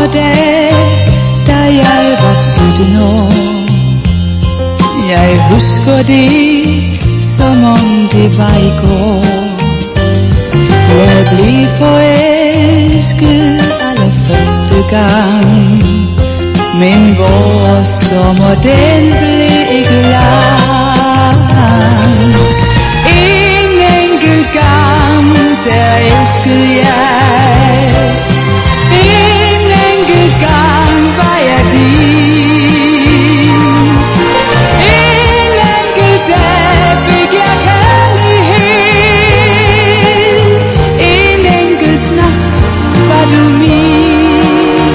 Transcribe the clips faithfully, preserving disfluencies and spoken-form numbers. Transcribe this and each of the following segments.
sommerdag, da jeg var sytten år. Jeg husker det, som om det var i går. Jeg blev forelsket allerførste gang, men vores sommer, den blev ikke lang. En enkelt gang, der elskede jeg. En enkelt gang var jeg din. En enkelt dag fik jeg kærlighed. En enkelt nat var du min.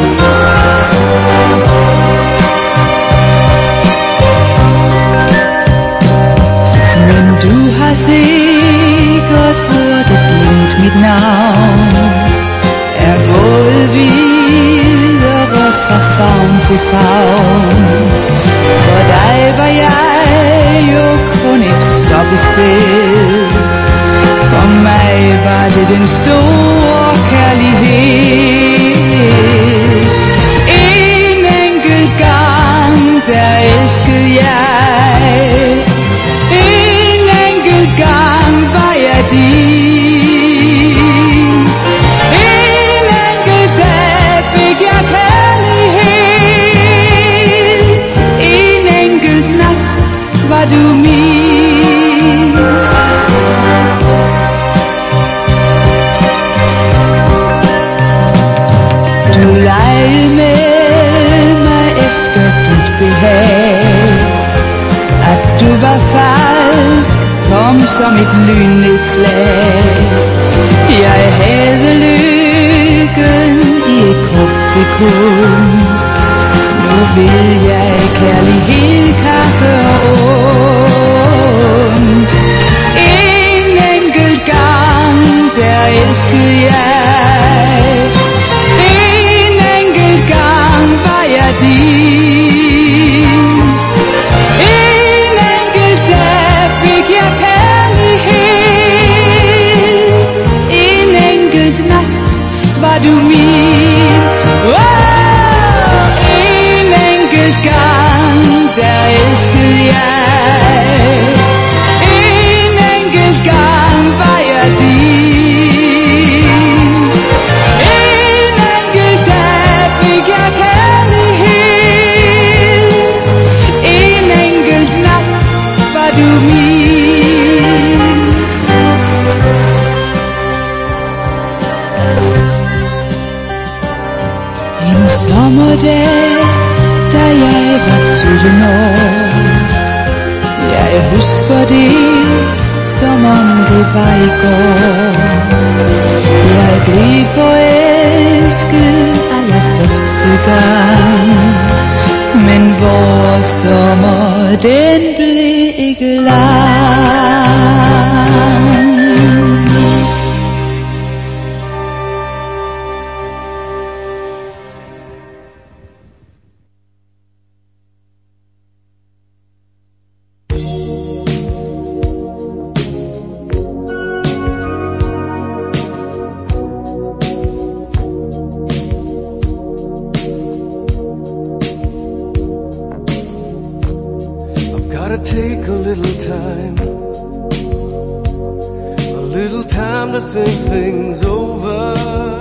Men du har sikkert hørt et glimt mit navn. Er gået videre fra favn til favn. For dig var jeg jo kun et stoppested. For mig var det den store kærlighed. En enkelt gang, der elskede jeg. En enkelt gang var jeg din. En enkelt dag fik jeg kærlighed. En enkelt nat var du min. Du legede med mig efter dit behag. At du var falsk, kom som et lynnedslag. Jeg havde lykken i et kort sekund. Nu ved jeg, kærlighed kan gøre ondt. En enkelt gang, der elskede jeg. En enkelt gang var jeg din. En enkelt dag fik jeg kærlighed. En enkelt nat var du min. Oh, en enkelt gang, der elskede jeg. En enkelt gang var jeg din. En enkelt dag fik jeg kærlighed. En enkelt nat var du min. En sommerdag, da jeg var sytten år. Jeg husker det, som om det var i går. Jeg blev forelsket allerførste gang, men vores sommer, den blev ikke lang. Take a little time, a little time to think things over.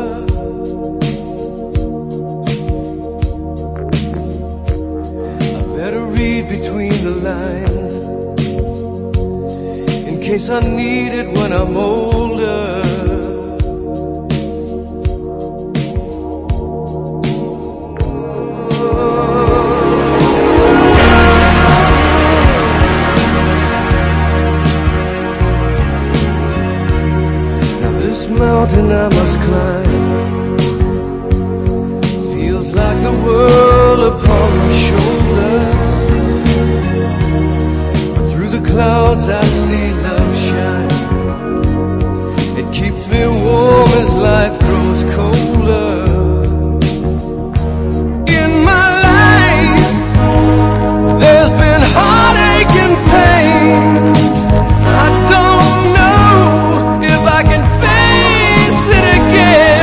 I better read between the lines, in case I need it when I'm older. Mountain I must climb feels like the world upon my shoulder. But through the clouds I see love shine. It keeps me warm as life grows colder. In my life there's been heartache and pain. I don't know if I can face it again.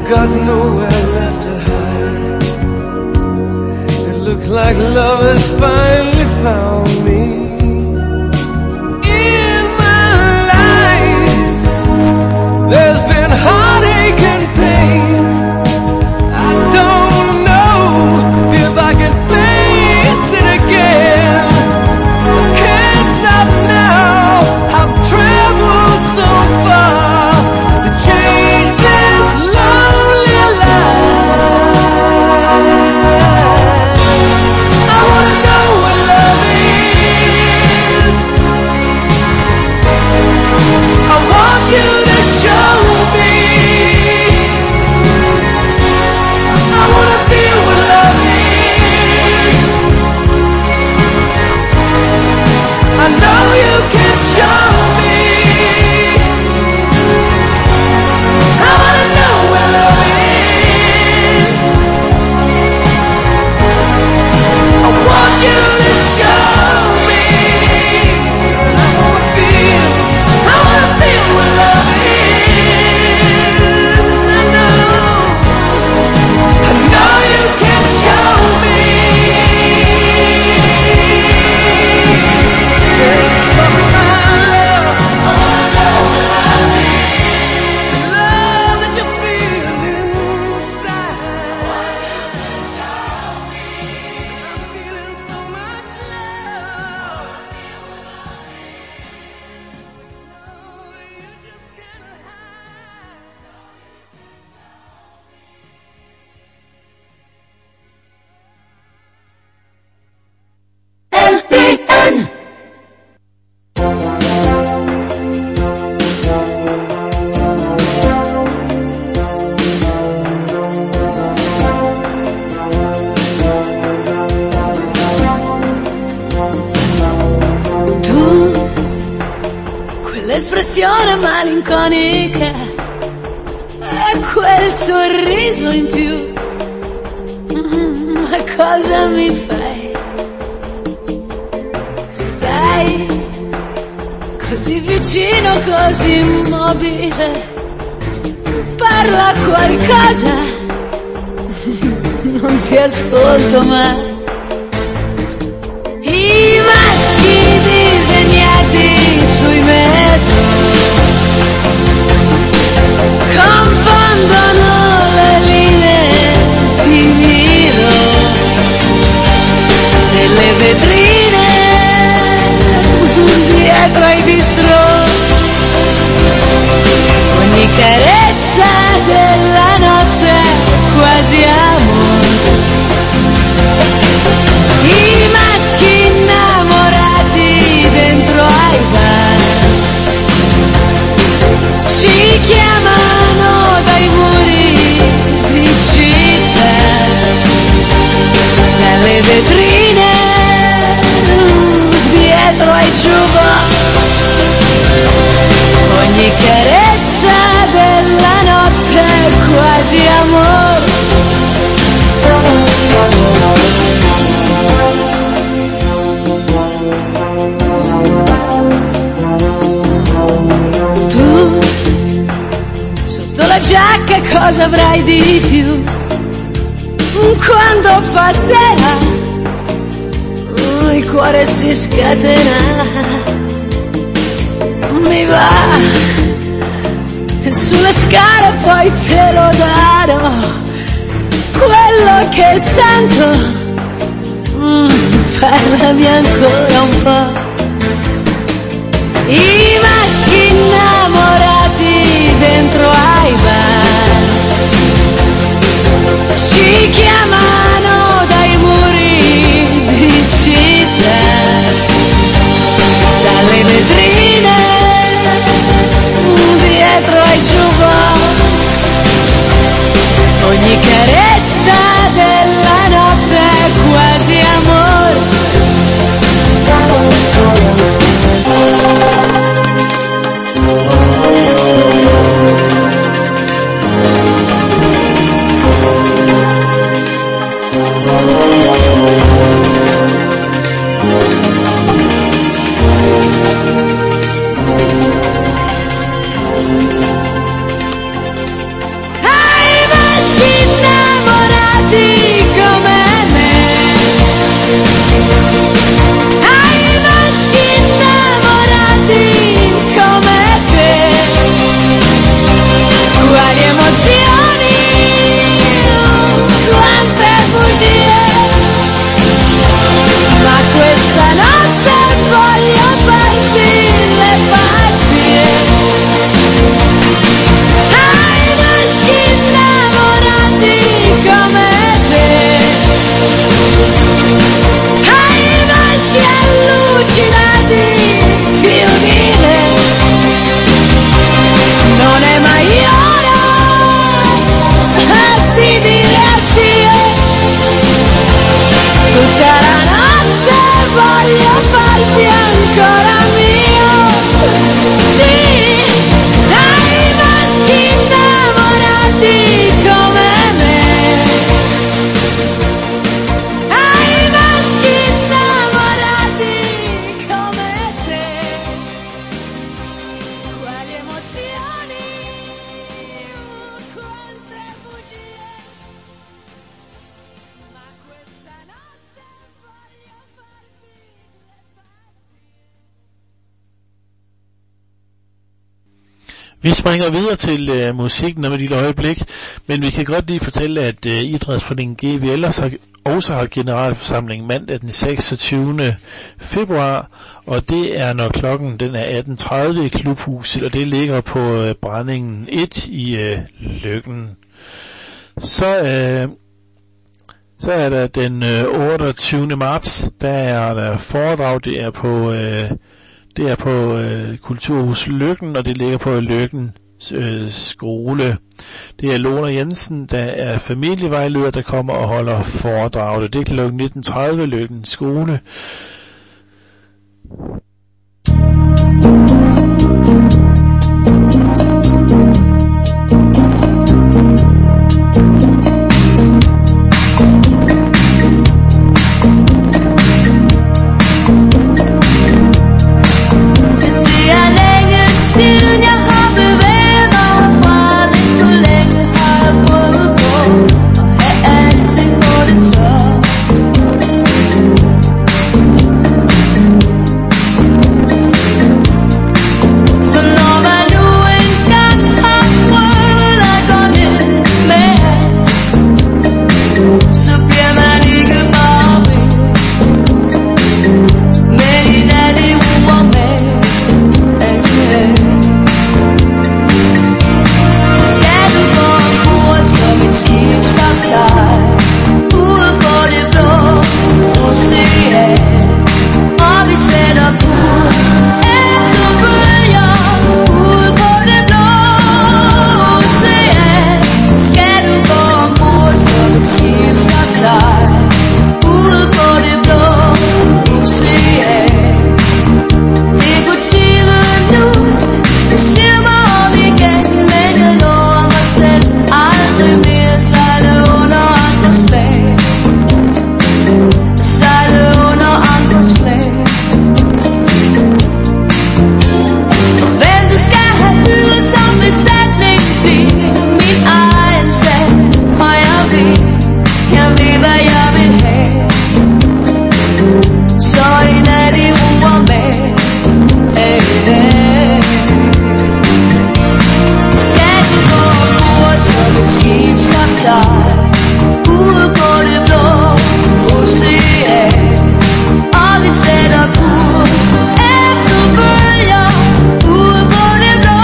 got nowhere left to hide. It looks like love has finally found me. In my life, there's been heartache and pain. I don't know if I can face it again. I can't stop now. I've traveled so far to change this lonely life. I wanna know what love is. I want you to show me. I wanna feel what love is. I know you can show me. I wanna know what love is. I want you to show me. I wanna feel, I wanna feel what love is. I know, I know you can show me. It's from my love. I wanna know what love is. Love that you feel inside. I'm feeling so much love. Oh, you just can't hide. L P N. Tu, quell'espressione malinconica e quel sorriso in più, mm, ma cosa mi fai? Stai così vicino, così immobile, parla qualcosa, non ti ascolto mai. I maschi disegnati sui metro confondono le linee di miro nelle vetrine dietro ai bistrò. Ogni carezza della notte è quasi amore. I maschi innamorati dentro ai bar ci chiamano dai muri di città, dalle vetrine dietro ai jukebox. Ogni carezza della notte è quasi amore. Tu, sotto la giacca cosa avrai di più? Quando fa sera, oh, il cuore si scatena. Mi va, e sulle scale poi te lo darò. Quello che sento, mm, parlami ancora un po'. I maschi innamorati dentro ai bar ci chiamano dai muri di città, dalle vetrine dietro ai jukebox. Ogni carezza della notte è quasi amore. Vi springer videre til øh, musikken om et lille øjeblik, men vi kan godt lige fortælle, at øh, Idrætsforeningen G V L har, også har generalforsamling mandag den seksogtyvende februar, og det er når klokken den er atten tredive i klubhuset, og det ligger på øh, Brændingen et i øh, Løkken. Så, øh, så er der den øh, otteogtyvende marts, der er der foredrag, det er på... Øh, Det er på øh, Kulturhus Løkken, og det ligger på Løkken øh, skole. Det er Lona Jensen, der er familievejleder, der kommer og holder foredrag. Det er klokken nitten tredive Løkken skole. Siden jeg har bevæget mig fra lidt for længe, har jeg prøvet på at have alting på det tør. For når man nu engang har prøvet at gå ned med alt, så bliver man ikke bare ved, men i nat i rummer med. Ude på det blå ocean, og vi sætter kurs efter bølger. Ude på det blå ocean, skal du gå ombord som et skib står klar. Ude på det blå ocean, det er på tide nu, jeg siger mig om igen, men jeg lover mig selv aldrig mere sejle under andres flag. Sejle under andres flag. For hvem du skal have hyret som besætning, bliver min egen sag. Og jeg ved, jeg ved hvad jeg vil have. Så i nat i ruer med hey, hey. Skal du gå ombord som et skib står klar. Ude på det blå ocean, og vi sætter kurs efter bølger. Ude på det blå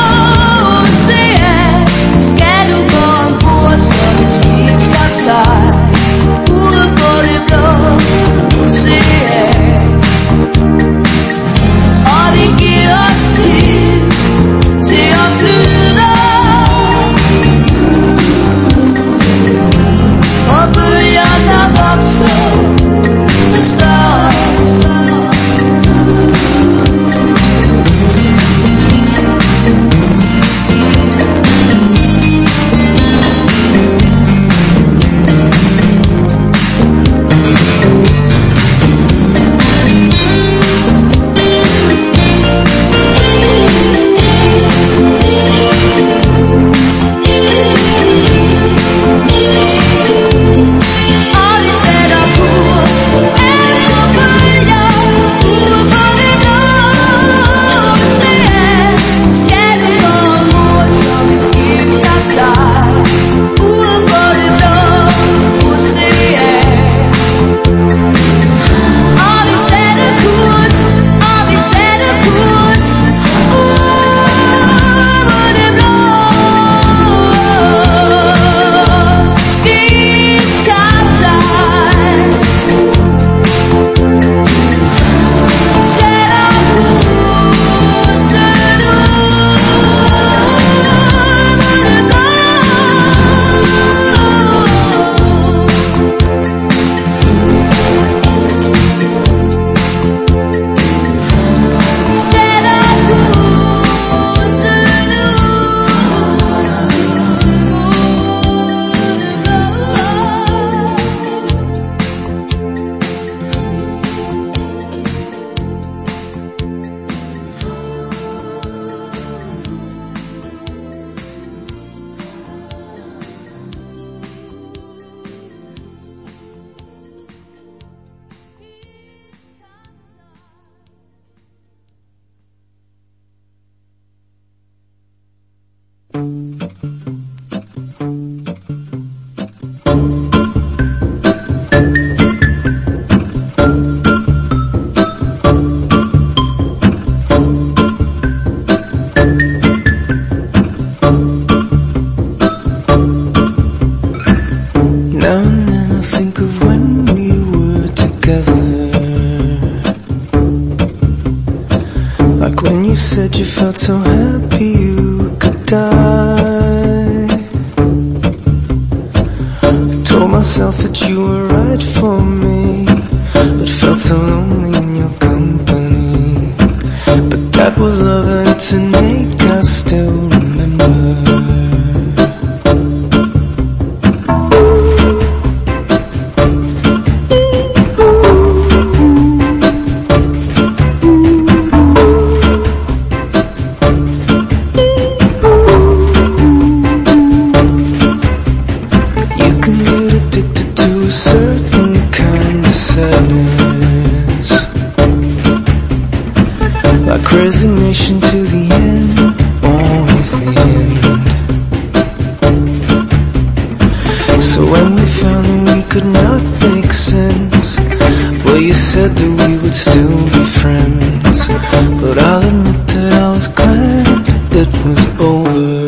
ocean, skal du gå ombord som et skib står klar. Ude på det blå ocean, og vi giver os tid til at flyde. myself that you were right for me, but felt so lonely in your company. But that was love, and to make us still remember. Resignation to the end, always the end. So when we found that we could not make sense, well, you said that we would still be friends. But I'll admit that I was glad it was over.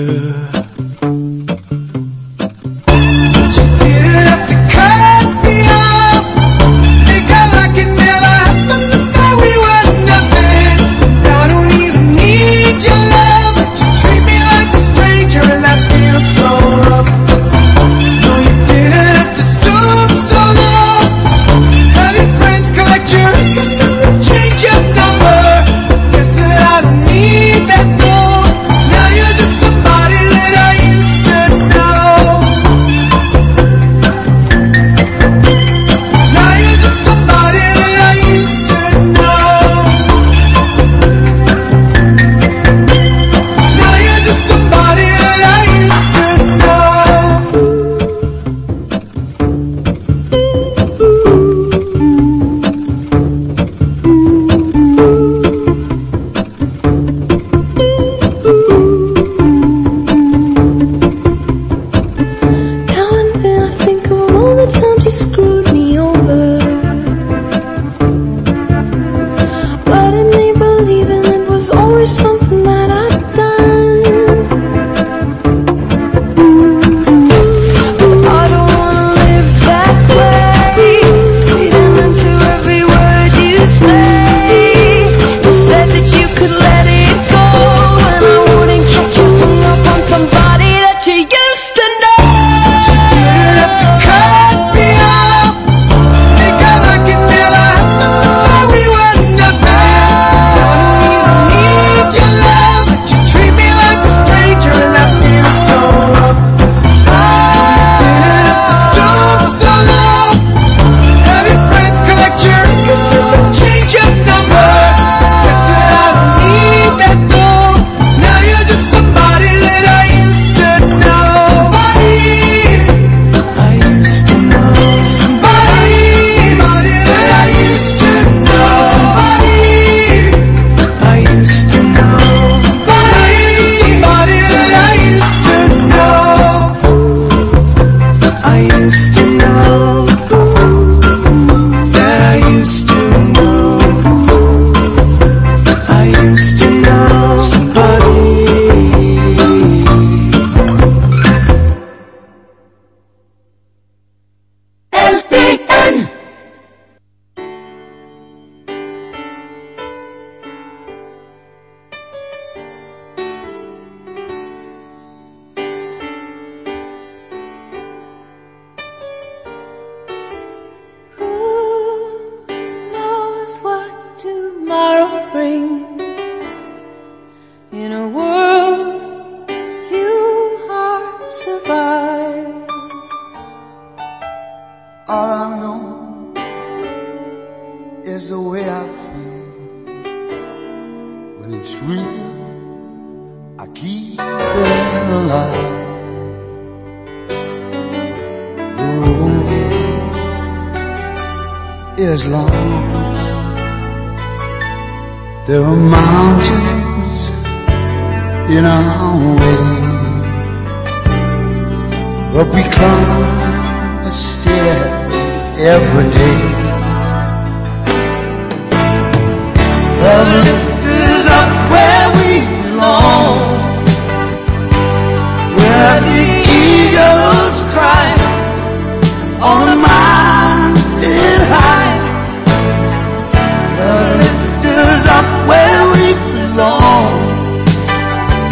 Change your number. Yes, I don't need that though. Now you're just All I know is the way I feel. When it's real, I keep it alive. The road is long. There are mountains in our way, but we climb a stair every day. The lift is up where we belong, where the eagles cry on the mountain high. The lift is up where we belong,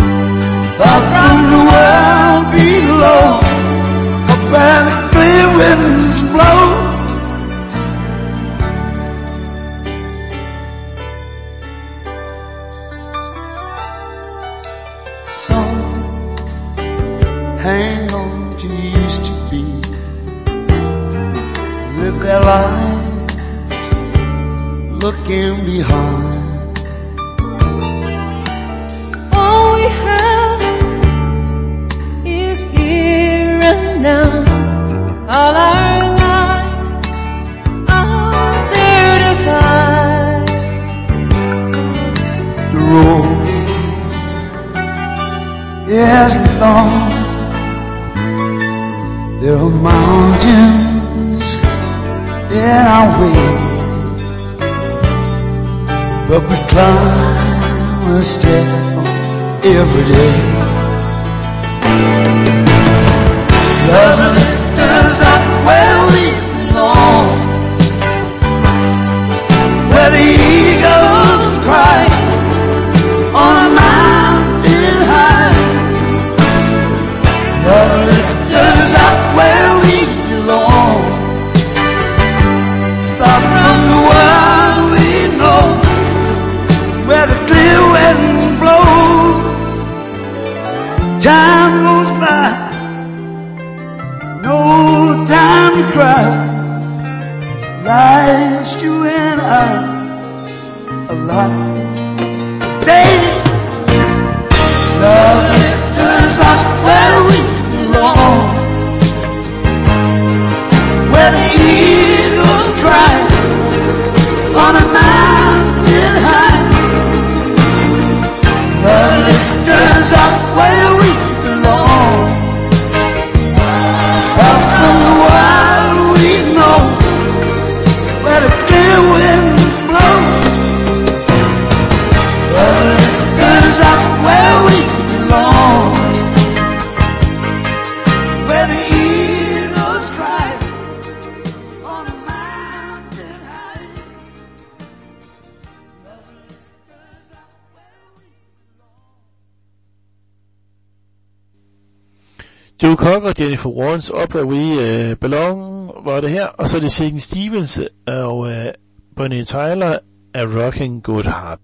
far from the world below, up where the clear wind hang on to used to be, live their lives looking behind. All we have is here and now. All our lives are there to guide. The road isn't long. There are mountains in our way, but we climb a step every day. Love lifts us up where we belong, where the eagles cry on a mountain high. Love lifts us up where we belong, far from the world we know, where the clear winds blow. Time goes by, no time to cry. Life's you and I alive. Day, love lifts us up where we belong, where the eagles cry on a mountain high. Love lifts us up where we belong, out from the wild we know, where the clear winds blow. Love lifts us up where we belong, where the eagles cry on a mountain high. Love lifts us up where we Joe Cocker og Jennifer Warnes, Up Where We uh, Belong var det her, og så er det Shakin' Stevens og uh, Bonnie Tyler af Rockin' Good Heart.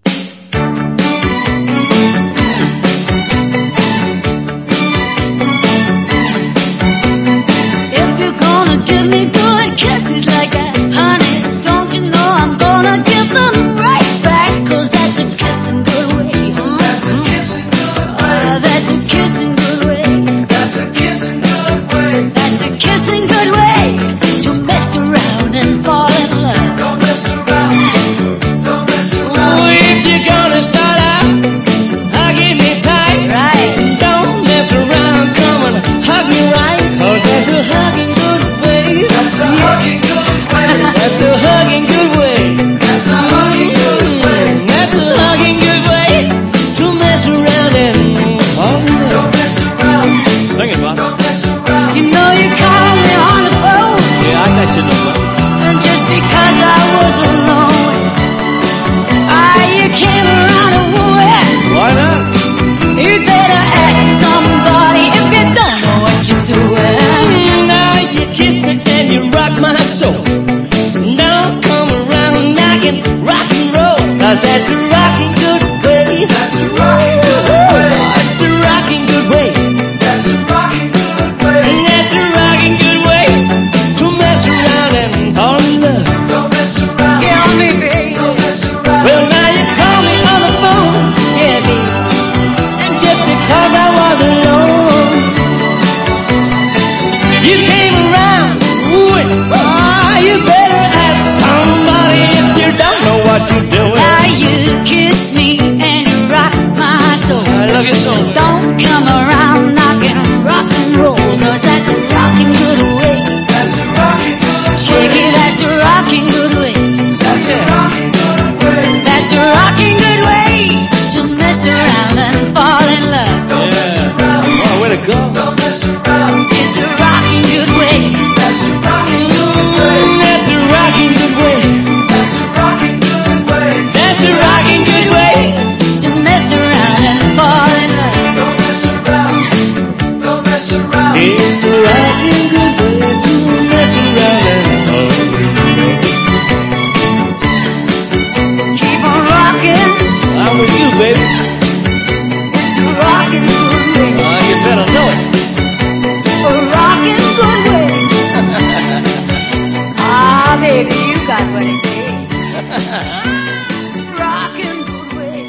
If you're gonna give me good kisses like that, honey, don't you know I'm gonna give them right back? 'Cause that's a kissing good way. That's a kissing good way. Uh, that's a kissing good way. That's a kissing good way. That's a kissing good way to mess around and fall in love. Don't mess around. Don't mess around. Oh, if you're gonna start out hugging me tight, Right. don't mess around, come and hug me right. 'Cause that's a hugging good way. That's a hugging good way. That's a hugging good way. That's a hugging good way. Mm, That's a hugging good way to mess around and fall in love. Don't mess around. Sing it, Bob. Don't mess around. You know you called me on the phone, Yeah, I got you number. and just because I was alone, ah, you came around and went. Why not? You better ask somebody if you don't know what you're doing. Mm, Now you kiss me and you rock my soul. Now come around knocking rock and roll. 'Cause that's a rocking good way. That's a rocking good way. That's a rocking good way. That's a rocking good way. And that's a rocking good way to mess around and fall in love. Don't mess around. Kill me, baby. Don't mess around. Well, now you call me on the phone, Yeah, baby. and just because I was alone, you came around. Ooh, ah, you better ask somebody if you don't know what you're doing. Now you kiss me and you rock my soul. I love you so. Don't come around knocking rock and roll, 'cause that's a rocking good way. That's a rocking good way. Shake it, that's a rocking good way. That's a rocking good way. That's a rocking good way to mess around and fall in love. Don't mess around. Oh, way to go. Don't mess around. It's a rocking good way. That's a rocking good way. Mm, That's a rocking good way. That's a rocking good way. That's a rocking good way. To mess around and fall in love. Don't mess around. Don't mess around. It's a rocking good way to mess around and fall in love. Keep on rocking. I'm with you, baby. It's a rocking good way. Oh, you better know it. baby, you got what it takes. Rockin' good way.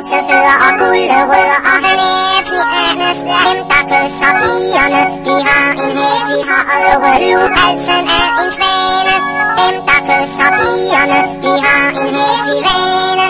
Hønsefødder og gulerødder og han æbsnianes dem der kysser pigerne. De har en hæslig højere lup, halsen af en svane. Dem der kysser pigerne, de har en hæslig vane.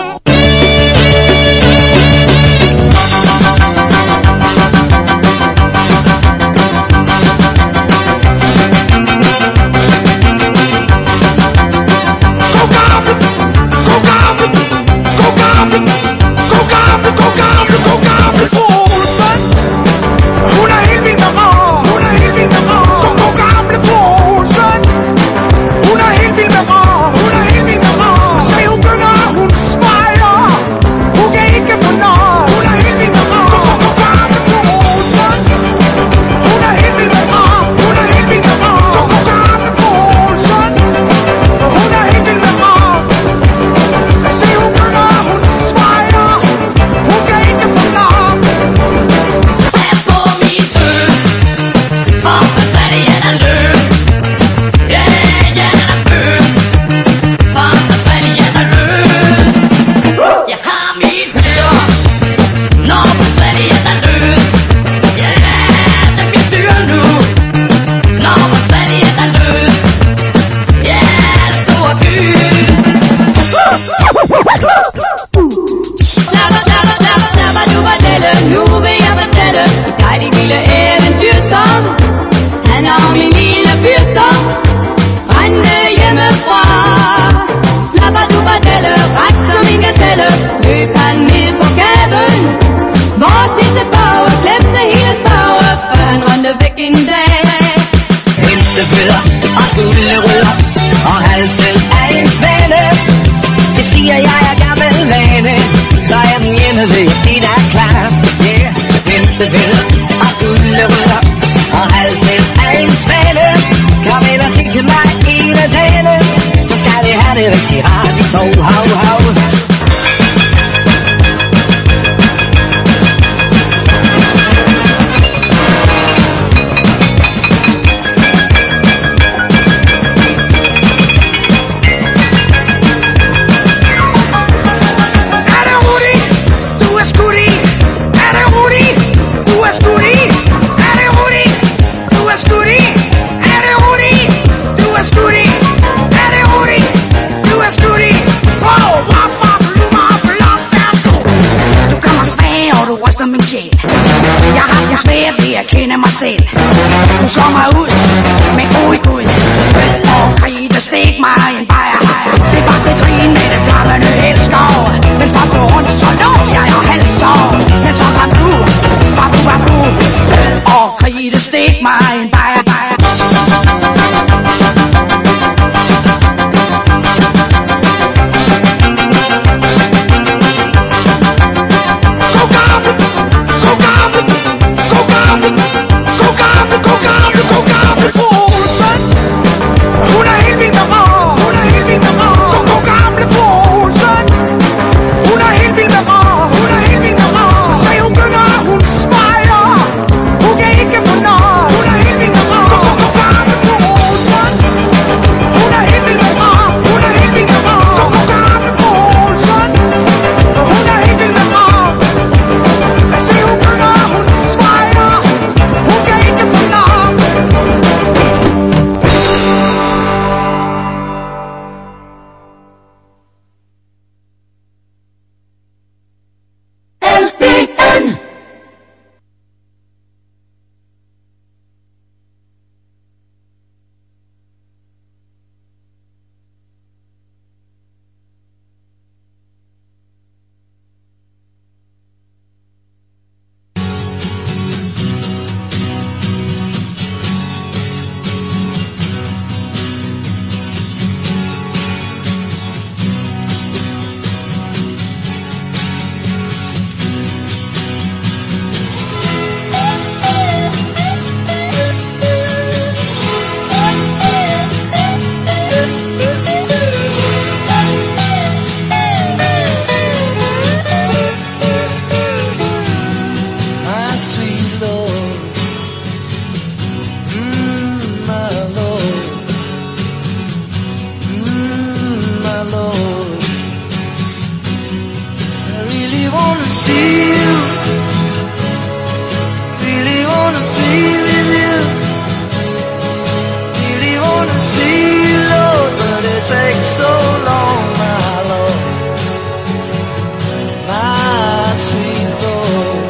sweet Lord,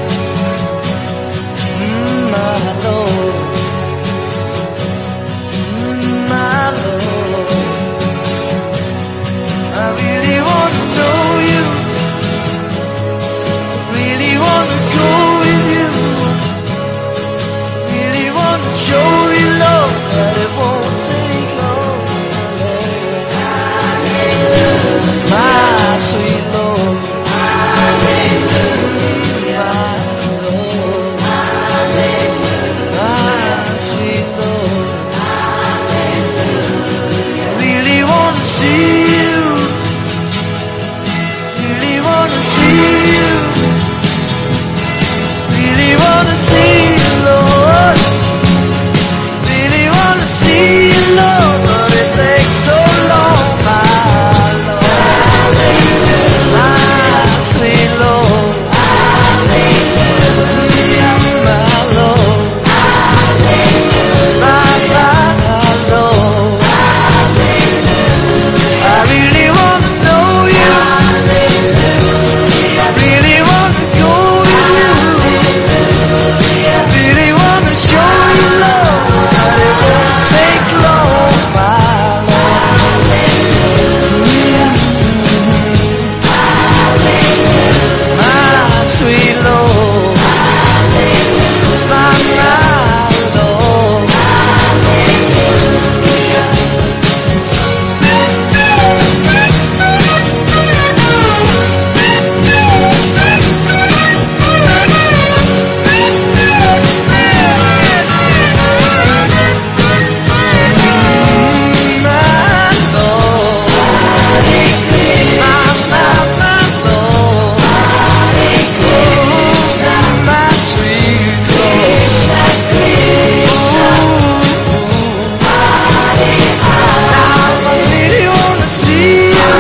mm, my Lord, mm, my Lord. I really want to know you, really want to go with you, really want to show you love that it won't take long. Hallelujah, my sweet Lord. Hallelujah, my Lord. Hallelujah, my sweet Lord. Hallelujah. Really want to see you, really want to see you, really want to see you, Lord. Really want to see you, Lord, but it takes so long, my Lord. Hallelujah, my sweet Lord. Hallelujah, my Lord. Hallelujah, my, my Lord. Hallelujah. I really want to know you. Hallelujah. Really want to go with you. Hallelujah. Really want to show you love, but it won't take long, my Lord. Hallelujah. My sweet Lord. My, my Lord. My Lord. My, my, my Lord. My sweet Lord. I really want to see you.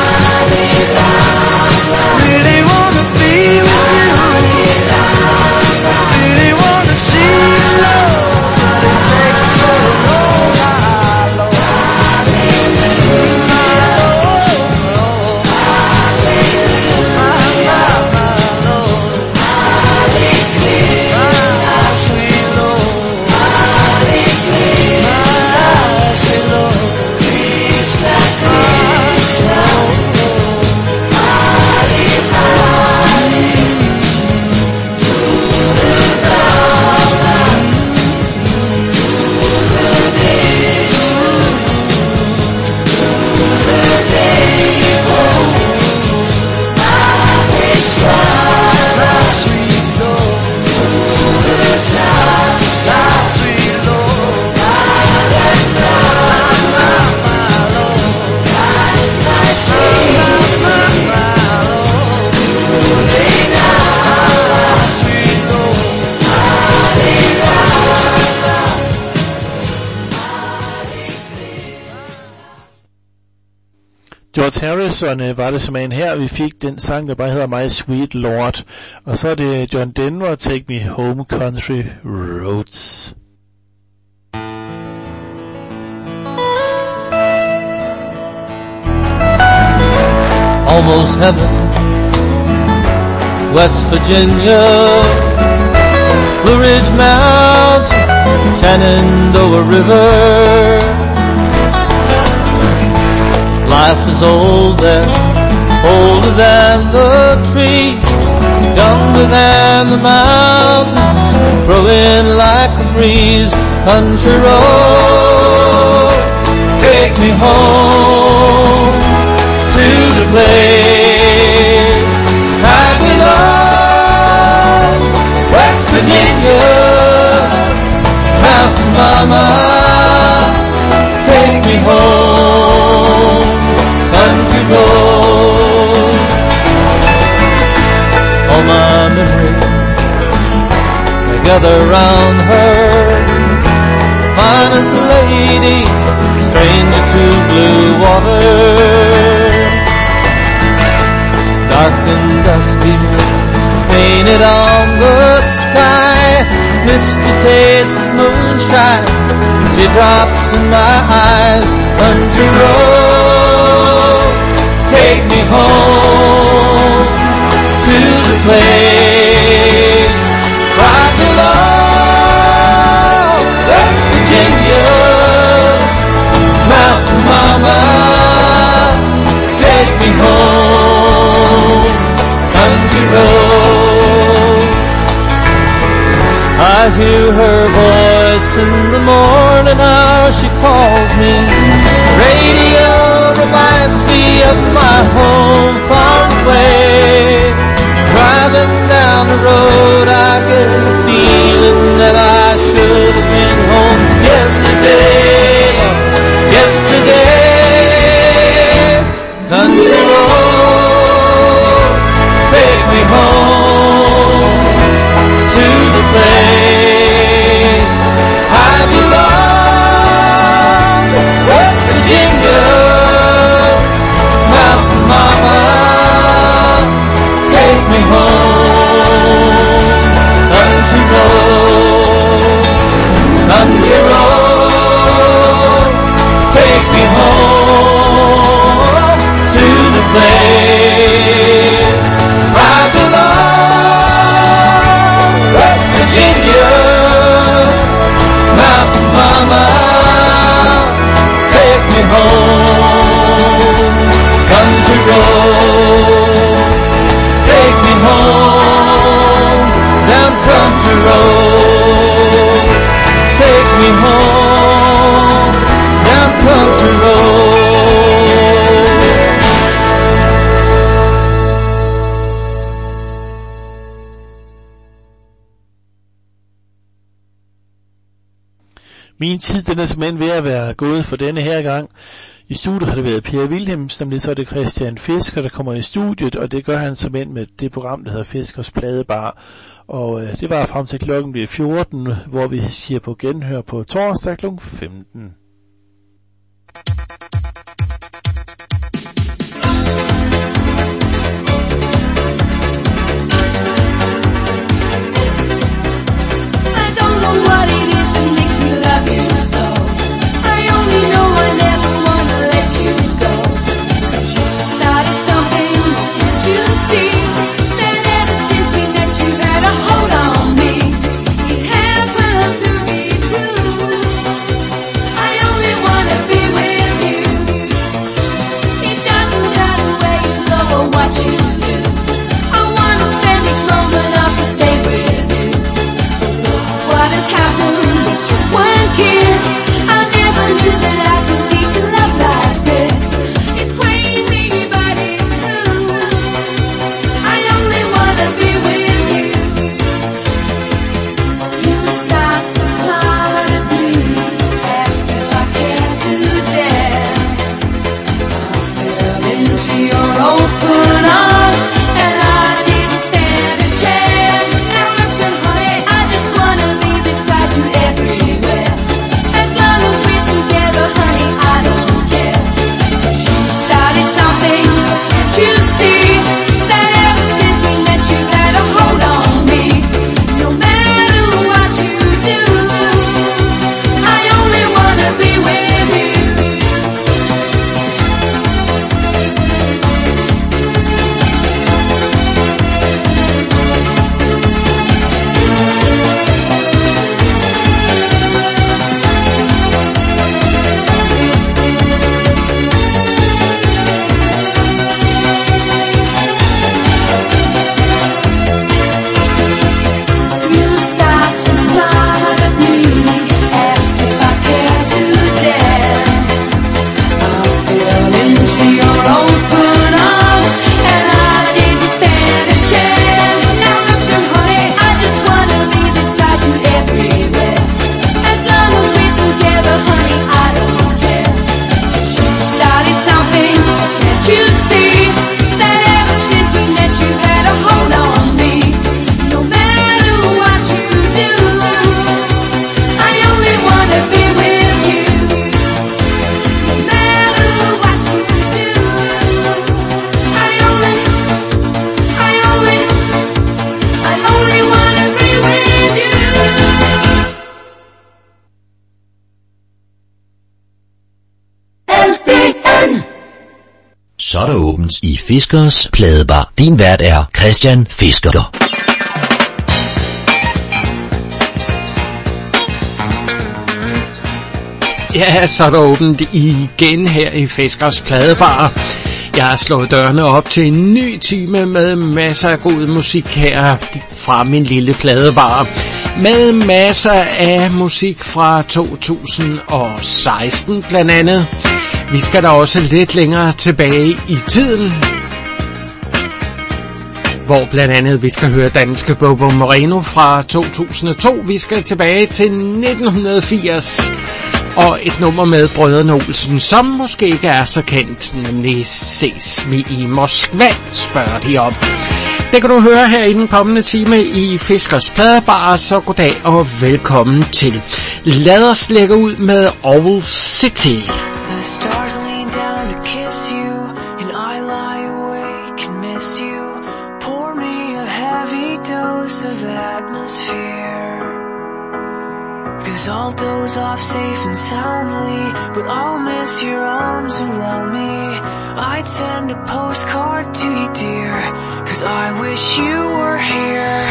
Really want to be with you. Really want to see you, Lord, but it takes so long, my Lord. My Lord, Lord. My, my, my Lord. My sweet Lord. My sweet Lord. My soul. My sweet Lord. My sweet Lord. My, my, my Lord. My, my, my Lord. My sweet Lord. George Harrison øh, var det simpelthen her, vi fik den sang, der bare hedder My Sweet Lord. Og så er det John Denver, Take Me Home Country Roads. Almost heaven, West Virginia, Blue Ridge Mountain, Shenandoah River. Life is old there, older than the trees, younger than the mountains, growing like a breeze. Country roads, take me home to the place I belong. West Virginia, Mountain Mama, take me home. Country road, all my memories gather round her. Finest lady, stranger to blue water. Dark and dusty, painted on the sky. Misty taste of moonshine, teardrops in my eyes. Country roads, take me home to the place place. Right along West Virginia, Mountain Mama, take me home, country roads. I hear her voice in the morning hour, she calls me. Radio reminds me of my home far away. Driving down the road, I get a feeling that I should have been home yesterday, yesterday. Country roads, take me home to the place I belong. West Virginia, Mountain Mama, take me home. Country roads, country roads, take me home to the place I belong. West Virginia, Mountain Mama, take me home. Country roads, take me home. Down country roads, take me home. Down country roads. Min tid, den er simpelthen ved at være gået for denne her gang. I studiet har det været Per Wilhelms, nemlig så er det Christian Fisker, der kommer i studiet, og det gør han simpelthen med det program, der hedder Fiskers Pladebar. Og øh, det var frem til klokken bliver fjorten, hvor vi siger på genhør på torsdag klokken femten. I don't know what it is that makes me love you so. I only know I never wanna let you go. You started something, can't you see? That ever since we met you had a hold on me. It happens to be true. I Så er der åbent i Fiskers Pladebar. Din vært er Christian Fisker. Ja, så er der åbent igen her i Fiskers Pladebar. Jeg har slået dørene op til en ny time med masser af god musik her fra min lille pladebar. Med masser af musik fra to tusind og seksten blandt andet. Vi skal da også lidt længere tilbage i tiden, hvor blandt andet vi skal høre danske Bobo Moreno fra to tusind og to. Vi skal tilbage til nitten firs og et nummer med Brødrene Olsen, som måske ikke er så kendt, nemlig Ses vi i Moskva, spørger de om. Det kan du høre her i den kommende time i Fiskers Pladebar, så goddag og velkommen til. Lad os lægge ud med Owl City. The stars lean down to kiss you, and I lie awake and miss you. Pour me a heavy dose of atmosphere, 'cause I'll doze off safe and soundly, but I'll miss your arms around me. I'd send a postcard to you, dear, 'cause I wish you were here.